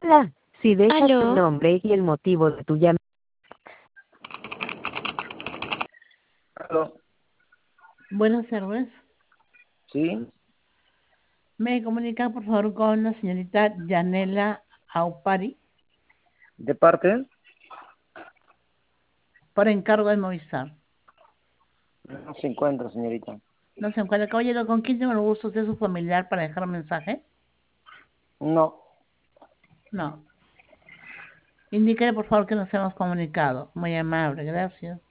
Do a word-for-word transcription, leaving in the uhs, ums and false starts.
Hola, si dejas tu ¿Aló? nombre y el motivo de tu llamada. Aló, Buenas tardes. sí, ¿Me comunica por favor con la señorita Yanela Aupari de parte, por encargo de Movistar? no se encuentra, señorita. No se encuentra. Caballero, ¿con quién tengo el gusto? ¿Usted es su familiar para dejar un mensaje? No, No. Indíquele por favor que nos hemos comunicado. Muy amable, gracias.